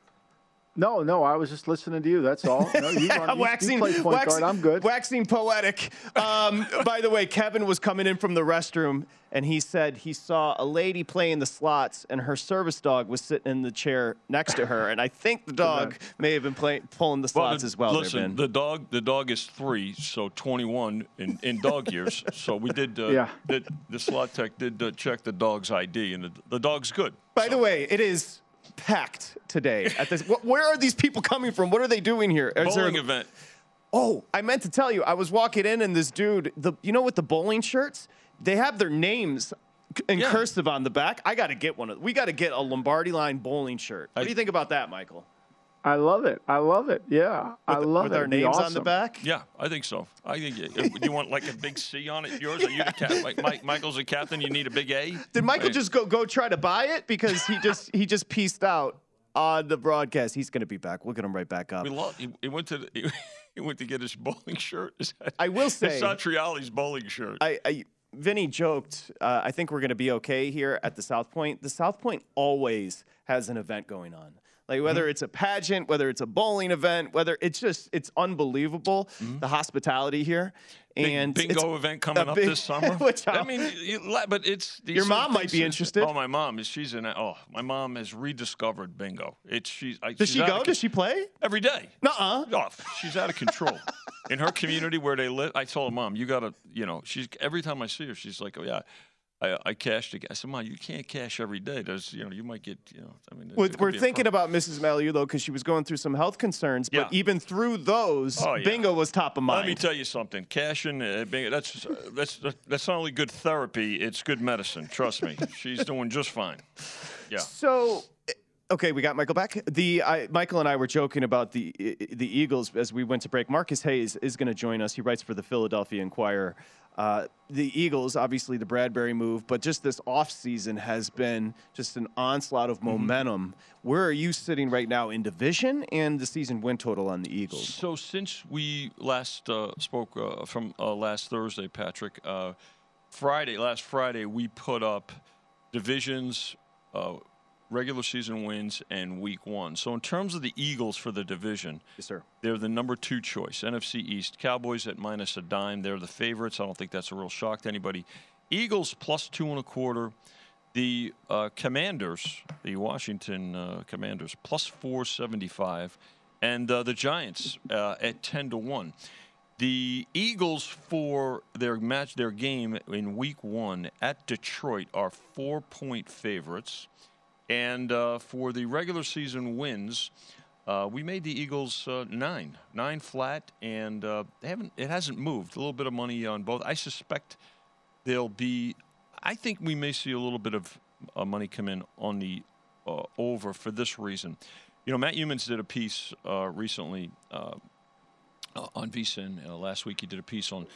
No, I was just listening to you. That's all. No, you play point guard. I'm good. Waxing poetic. By the way, Kevin was coming in from the restroom, and he said he saw a lady playing the slots, and her service dog was sitting in the chair next to her. And I think the dog may have been pulling the slots as well. Listen, the dog is 3, so 21 in dog years. So we did. The slot tech did check the dog's ID, and the dog's good. By the way, it is packed today at this. Where are these people coming from? What are they doing here? Bowling event. Oh, I meant to tell you, I was walking in and this dude, with the bowling shirts, they have their names in cursive on the back. I got to get one. We got to get a Lombardi Line bowling shirt. What do you think about that, Michael? I love it. Yeah, I love it. With our names on the back? Yeah, I think so. I think you want like a big C on it. Yours? Are you the captain? Like Michael's a captain. You need a big A. Did Michael just go try to buy it because he just pieced out on the broadcast? He's going to be back. We'll get him right back up. He went to get his bowling shirt. I will say, it's Satriali's bowling shirt. Vinny joked, I think we're going to be okay here at the South Point. The South Point always has an event going on. Like whether it's a pageant, whether it's a bowling event, whether it's unbelievable, the hospitality here. And bingo event coming up this summer. But it's your mom might be interested. Oh, my mom she's in. Oh, my mom has rediscovered bingo. Does she go? Does she play every day? Nuh-uh. Oh, she's out of control. In her community where they live, I told her, Mom, you gotta, she's every time I see her, she's like, oh yeah. I cashed again. I said, Mom, you can't cash every day. There's, you might get, We're thinking about Mrs. Magliulo because she was going through some health concerns, but even through those, bingo was top of mind. Let me tell you something. Cashing bingo, that's not only good therapy, it's good medicine. Trust me. She's doing just fine. Yeah. So Okay, we got Michael back. Michael and I were joking about the Eagles as we went to break. Marcus Hayes is going to join us. He writes for the Philadelphia Inquirer. The Eagles, obviously the Bradbury move, but just this offseason has been just an onslaught of momentum. Where are you sitting right now in division and the season win total on the Eagles? So since we last spoke from last Thursday, Patrick, last Friday, we put up divisions, regular season wins, and week one. So in terms of the Eagles for the division, yes, sir, they're the number 2 choice. NFC East, Cowboys at -$0.10. They're the favorites. I don't think that's a real shock to anybody. Eagles +2.25. The Commanders, the Washington Commanders, +475. And the Giants at 10-1. The Eagles for their game in week one at Detroit are 4-point favorites. And for the regular season wins, we made the Eagles 9 flat, and it hasn't moved. A little bit of money on both. I suspect I think we may see a little bit of money come in on the over for this reason. You know, Matt Humans did a piece recently on VSiN. Last week he did a piece on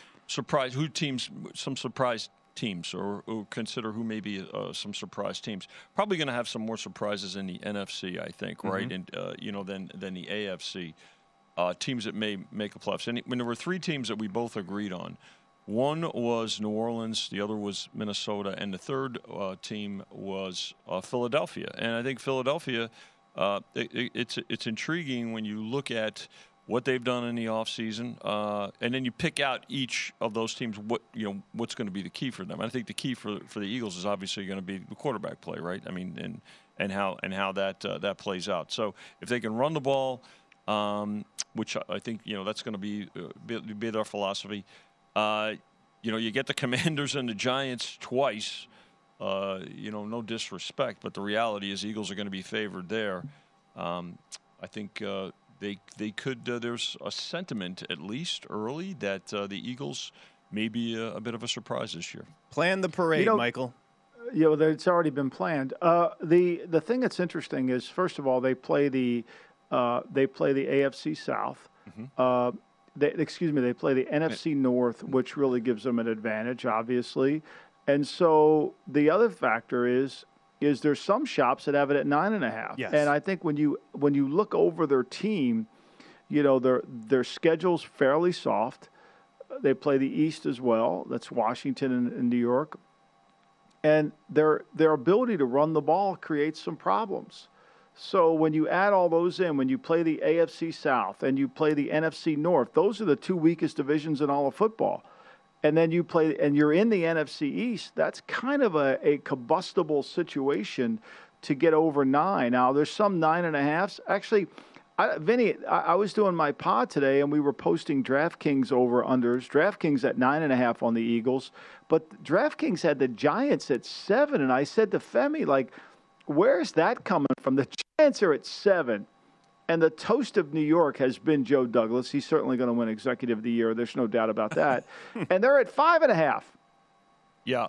some surprise teams, or consider who may be some surprise teams. Probably going to have some more surprises in the NFC, I think, right? And than the AFC teams that may make the playoffs. And when there were 3 teams that we both agreed on, one was New Orleans, the other was Minnesota, and the third team was Philadelphia. And I think Philadelphia, it's intriguing when you look at what they've done in the offseason, and then you pick out each of those teams what's going to be the key for them. I think the key for the Eagles is obviously going to be the quarterback play, right? I mean, and how that plays out. So if they can run the ball, which I think that's going to be their philosophy. You get the Commanders and the Giants twice. No disrespect, but the reality is Eagles are going to be favored there. I think. They could. There's a sentiment, at least early, that the Eagles may be a bit of a surprise this year. Plan the parade, Michael. It's already been planned. The thing that's interesting is, first of all, they play the AFC South. They play the NFC North, which really gives them an advantage, obviously. And so the other factor is there's some shops that have it at 9.5. Yes. And I think when you look over their team, their schedule's fairly soft. They play the East as well. That's Washington and New York. And their ability to run the ball creates some problems. So when you add all those in, when you play the AFC South and you play the NFC North, those are the 2 weakest divisions in all of football. And then you're in the NFC East, that's kind of a combustible situation to get over 9. Now, there's some 9.5s. Actually, Vinny, I was doing my pod today, and we were posting DraftKings over-unders. DraftKings at 9.5 on the Eagles. But DraftKings had the Giants at 7. And I said to Femi, where's that coming from? The Giants are at 7. And the toast of New York has been Joe Douglas. He's certainly going to win Executive of the Year. There's no doubt about that. And they're at 5.5. Yeah,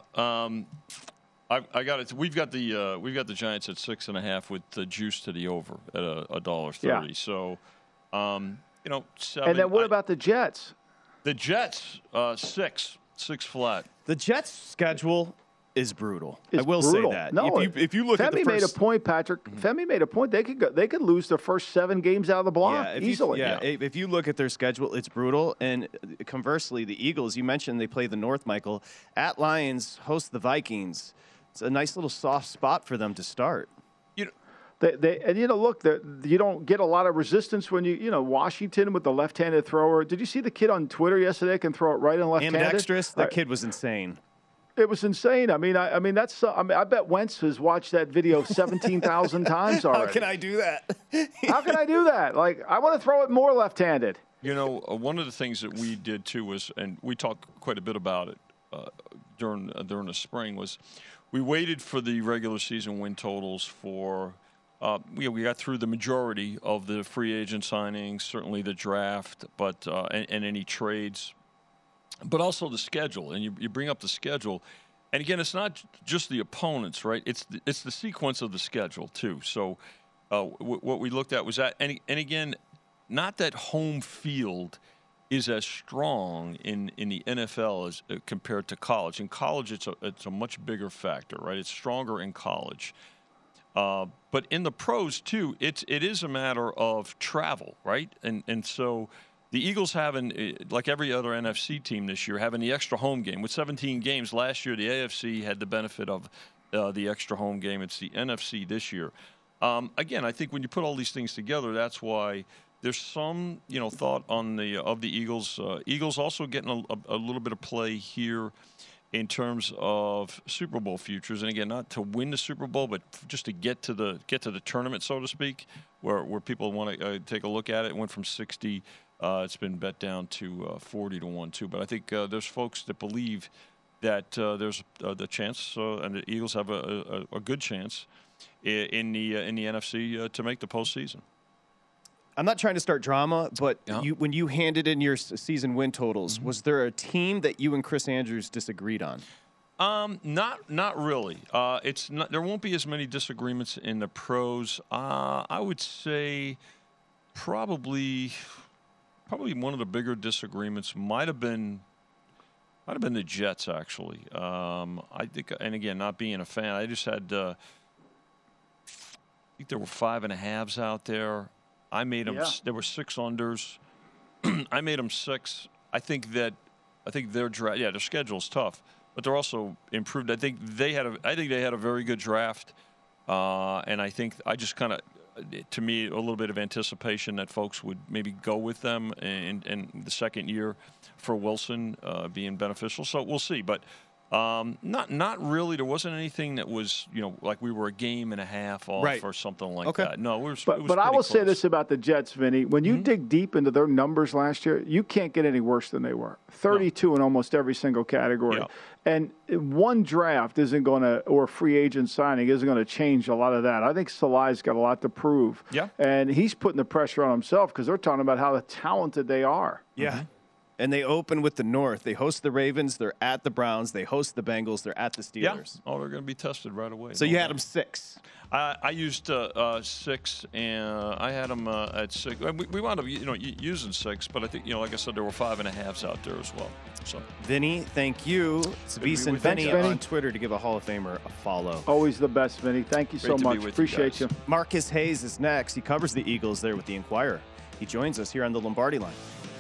I got it. We've got the Giants at 6.5 with the juice to the over at $1.30. Yeah. So, 7. And then what about the Jets? The Jets, 6 flat. The Jets' schedule is brutal. It's I will brutal. say that. No, if you look Femi at the first, made a point, Patrick. Femi made a point. They could lose their first 7 games out of the block easily. If you look at their schedule, it's brutal. And conversely, the Eagles, you mentioned they play the North, Michael. At Lions, host the Vikings. It's a nice little soft spot for them to start. Look, you don't get a lot of resistance when Washington with the left-handed thrower. Did you see the kid on Twitter yesterday can throw it right and left-handed? Ambidextrous. That kid was insane. It was insane. I mean, I bet Wentz has watched that video 17,000 times already. How can I do that? How can I do that? I want to throw it more left-handed. One of the things that we did too was, and we talked quite a bit about it during the spring, was we waited for the regular season win totals for. We got through the majority of the free agent signings, certainly the draft, but and any trades. But also the schedule, and you bring up the schedule, and again, it's not just the opponents, right? It's the sequence of the schedule too. So what we looked at was that, and again, not that home field is as strong in the NFL as compared to college. In college, it's a much bigger factor, right? It's stronger in college. But in the pros, too, it is a matter of travel, right? And so the Eagles having, like every other NFC team this year, having the extra home game. With 17 games last year, the AFC had the benefit of the extra home game. It's the NFC this year. Again, I think when you put all these things together, that's why there's some, thought on of the Eagles. Eagles also getting a little bit of play here in terms of Super Bowl futures, and again, not to win the Super Bowl, but just to get to the tournament, so to speak, where people want to take a look at it. It went from 60, it's been bet down to 40 to 1 too. But I think there's folks that believe that there's the chance, and the Eagles have a good chance in the NFC to make the postseason. I'm not trying to start drama, but when you handed in your season win totals, was there a team that you and Chris Andrews disagreed on? Not really. It's not. There won't be as many disagreements in the pros. I would say probably one of the bigger disagreements might have been the Jets, actually. I think, and again, not being a fan, I just had. I think there were 5.5s out there. I made them. Yeah. There were 6 unders. I made them 6. I think their draft. Yeah, their schedule's tough, but they're also improved. I think they had a very good draft, and I think I just kind of, to me, a little bit of anticipation that folks would maybe go with them in the second year for Wilson being beneficial. So we'll see, but. Not really. There wasn't anything that was, like we were a game and a half off or something like that. No, it was But I will say this about the Jets, Vinny. When you dig deep into their numbers last year, you can't get any worse than they were. 32 in almost every single category. Yeah. And one draft isn't going to, or free agent signing isn't going to change a lot of that. I think Salai's got a lot to prove. Yeah. And he's putting the pressure on himself because they're talking about how talented they are. Yeah. Mm-hmm. And they open with the North. They host the Ravens. They're at the Browns. They host the Bengals. They're at the Steelers. Yeah. Oh, they're going to be tested right away. So you had them 6. I used 6, and I had them at 6. We wound up, using 6, but I think, like I said, there were 5.5s out there as well. So, Vinny, thank you. Sabis and Vinny on Twitter to give a Hall of Famer a follow. Always the best, Vinny. Thank you so much. Appreciate you. Marcus Hayes is next. He covers the Eagles there with the Inquirer. He joins us here on the Lombardi Line.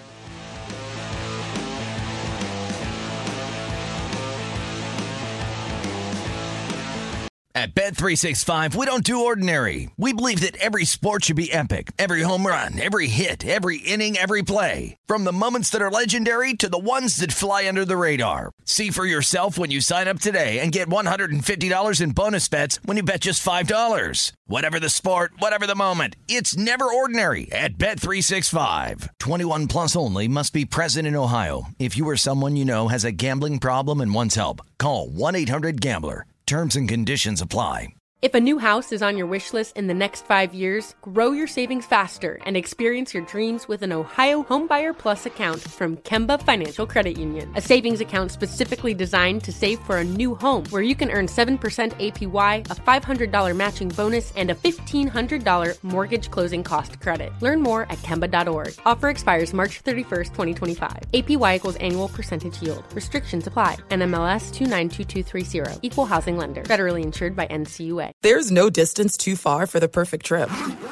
At Bet365, we don't do ordinary. We believe that every sport should be epic. Every home run, every hit, every inning, every play. From the moments that are legendary to the ones that fly under the radar. See for yourself when you sign up today and get $150 in bonus bets when you bet just $5. Whatever the sport, whatever the moment, it's never ordinary at Bet365. 21 plus only. Must be present in Ohio. If you or someone you know has a gambling problem and wants help, call 1-800-GAMBLER. Terms and conditions apply. If a new house is on your wish list in the next 5 years, grow your savings faster and experience your dreams with an Ohio Homebuyer Plus account from Kemba Financial Credit Union. A savings account specifically designed to save for a new home where you can earn 7% APY, a $500 matching bonus, and a $1,500 mortgage closing cost credit. Learn more at Kemba.org. Offer expires March 31st, 2025. APY equals annual percentage yield. Restrictions apply. NMLS 292230. Equal housing lender. Federally insured by NCUA. There's no distance too far for the perfect trip.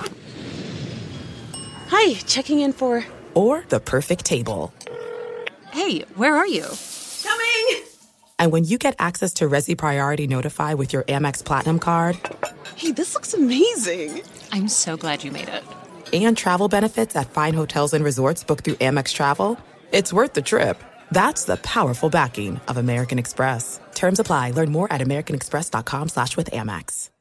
Hi, checking in for... Or the perfect table. Hey, where are you? Coming! And when you get access to Resi Priority Notify with your Amex Platinum card... Hey, this looks amazing! I'm so glad you made it. And travel benefits at fine hotels and resorts booked through Amex Travel, it's worth the trip. That's the powerful backing of American Express. Terms apply. Learn more at americanexpress.com/withAmex.